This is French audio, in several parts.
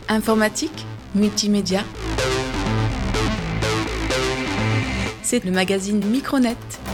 Informatique, multimédia. C'est le magazine Micronet.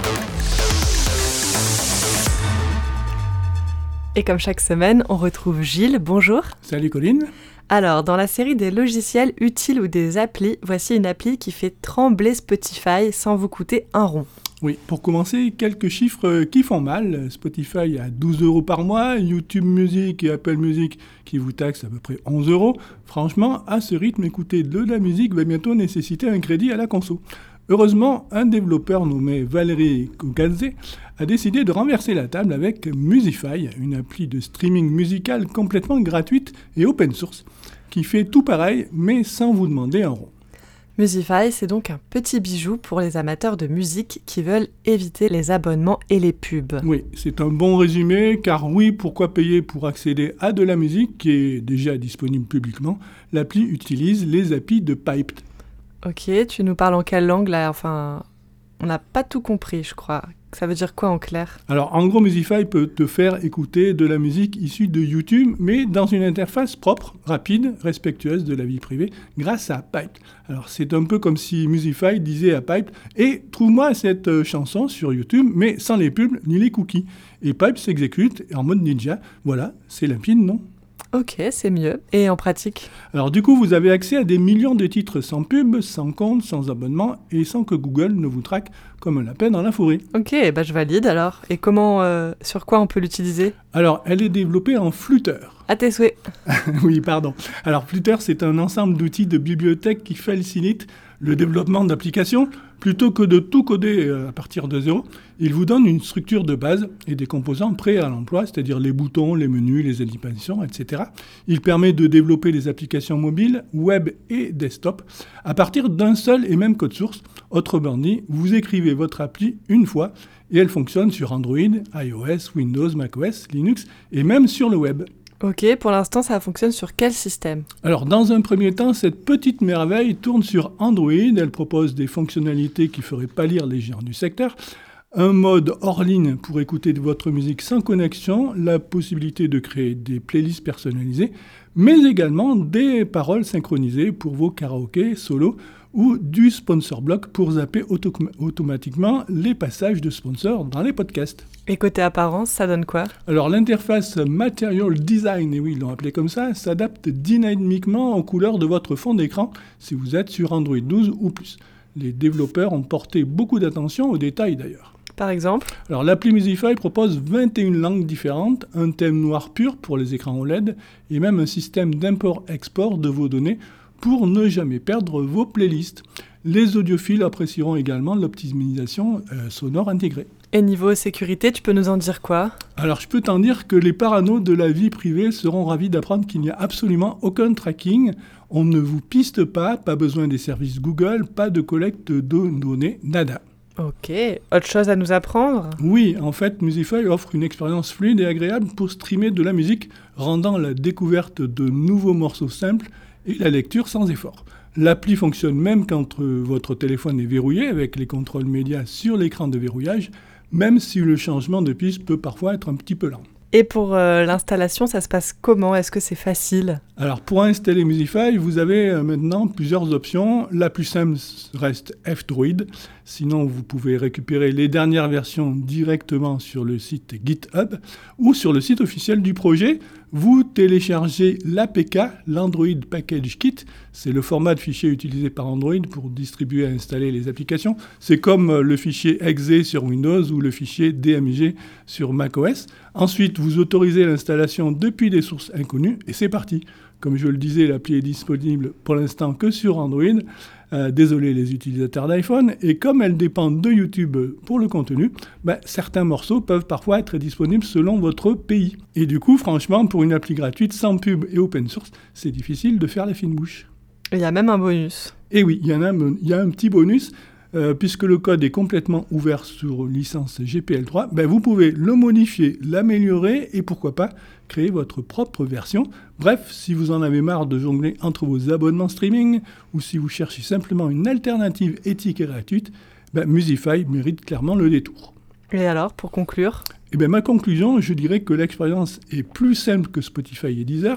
Et comme chaque semaine, on retrouve Gilles. Bonjour. Salut Colline. Alors, dans la série des logiciels utiles ou des applis, voici une appli qui fait trembler Spotify sans vous coûter un rond. Oui, pour commencer, quelques chiffres qui font mal. Spotify à 12 € par mois, YouTube Music et Apple Music qui vous taxent à peu près 11 €. Franchement, à ce rythme, écouter de la musique va bientôt nécessiter un crédit à la conso. Heureusement, un développeur nommé Valérie Kougadze a décidé de renverser la table avec Musify, une appli de streaming musical complètement gratuite et open source, qui fait tout pareil, mais sans vous demander un rond. Musify, c'est donc un petit bijou pour les amateurs de musique qui veulent éviter les abonnements et les pubs. Oui, c'est un bon résumé, car oui, pourquoi payer pour accéder à de la musique qui est déjà disponible publiquement? L'appli utilise les API de Piped. Ok, tu nous parles en quelle langue là? Enfin, on n'a pas tout compris, je crois. Ça veut dire quoi en clair? Alors, en gros, Musify peut te faire écouter de la musique issue de YouTube, mais dans une interface propre, rapide, respectueuse de la vie privée, grâce à Piped. Alors, c'est un peu comme si Musify disait à Piped « Et trouve-moi cette chanson sur YouTube, mais sans les pubs ni les cookies. » Et Piped s'exécute en mode ninja. Voilà, c'est limpide, non? Ok, c'est mieux. Et en pratique? Alors du coup, vous avez accès à des millions de titres sans pub, sans compte, sans abonnement et sans que Google ne vous traque comme un lapin dans la forêt. Ok, je valide alors. Et comment, sur quoi on peut l'utiliser? Alors, elle est développée en Flutter. À tes souhaits. Oui, pardon. Alors Flutter, c'est un ensemble d'outils de bibliothèque qui facilite le développement d'applications. Plutôt que de tout coder à partir de zéro, il vous donne une structure de base et des composants prêts à l'emploi, c'est-à-dire les boutons, les menus, les animations, etc. Il permet de développer des applications mobiles, web et desktop à partir d'un seul et même code source. Autrement dit, vous écrivez votre appli une fois et elle fonctionne sur Android, iOS, Windows, macOS, Linux et même sur le web. Ok, pour l'instant, ça fonctionne sur quel système? Alors, dans un premier temps, cette petite merveille tourne sur Android. Elle propose des fonctionnalités qui feraient pâlir les géants du secteur. Un mode hors ligne pour écouter de votre musique sans connexion, la possibilité de créer des playlists personnalisées, mais également des paroles synchronisées pour vos karaokés, solos, ou du sponsor block pour zapper automatiquement les passages de sponsors dans les podcasts. Et côté apparence, ça donne quoi? Alors l'interface Material Design, et oui ils l'ont appelé comme ça, s'adapte dynamiquement aux couleurs de votre fond d'écran si vous êtes sur Android 12 ou plus. Les développeurs ont porté beaucoup d'attention aux détails d'ailleurs. Par exemple? Alors l'appli Musify propose 21 langues différentes, un thème noir pur pour les écrans OLED et même un système d'import-export de vos données pour ne jamais perdre vos playlists. Les audiophiles apprécieront également l'optimisation sonore intégrée. Et niveau sécurité, tu peux nous en dire quoi? Alors je peux t'en dire que les parano de la vie privée seront ravis d'apprendre qu'il n'y a absolument aucun tracking. On ne vous piste pas besoin des services Google, pas de collecte de données, nada. Ok, autre chose à nous apprendre? Oui, en fait, Musify offre une expérience fluide et agréable pour streamer de la musique, rendant la découverte de nouveaux morceaux simples et la lecture sans effort. L'appli fonctionne même quand votre téléphone est verrouillé avec les contrôles médias sur l'écran de verrouillage, même si le changement de piste peut parfois être un petit peu lent. Et pour l'installation, ça se passe comment? Est-ce que c'est facile? Alors pour installer Musify, vous avez maintenant plusieurs options. La plus simple reste F-Droid. Sinon, vous pouvez récupérer les dernières versions directement sur le site GitHub ou sur le site officiel du projet. Vous téléchargez l'APK, l'Android Package Kit. C'est le format de fichier utilisé par Android pour distribuer et installer les applications. C'est comme le fichier .exe sur Windows ou le fichier DMG sur macOS. Ensuite, vous autorisez l'installation depuis des sources inconnues et c'est parti. Comme je le disais, l'appli est disponible pour l'instant que sur Android. Désolé les utilisateurs d'iPhone. Et comme elle dépend de YouTube pour le contenu, certains morceaux peuvent parfois être disponibles selon votre pays. Et du coup, franchement, pour une appli gratuite sans pub et open source, c'est difficile de faire la fine bouche. Il y a même un bonus. Et oui, il y a un petit bonus. Puisque le code est complètement ouvert sur licence GPL3, vous pouvez le modifier, l'améliorer et pourquoi pas créer votre propre version. Bref, si vous en avez marre de jongler entre vos abonnements streaming ou si vous cherchez simplement une alternative éthique et gratuite, Musify mérite clairement le détour. Et alors, pour conclure? Ma conclusion, je dirais que l'expérience est plus simple que Spotify et Deezer,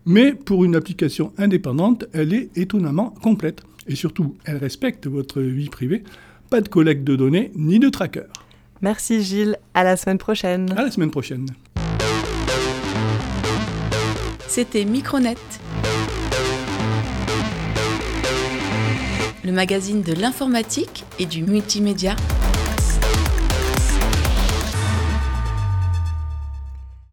Mais pour une application indépendante, elle est étonnamment complète. Et surtout, elle respecte votre vie privée. Pas de collecte de données ni de tracker. Merci Gilles, à la semaine prochaine. À la semaine prochaine. C'était Micronet, le magazine de l'informatique et du multimédia.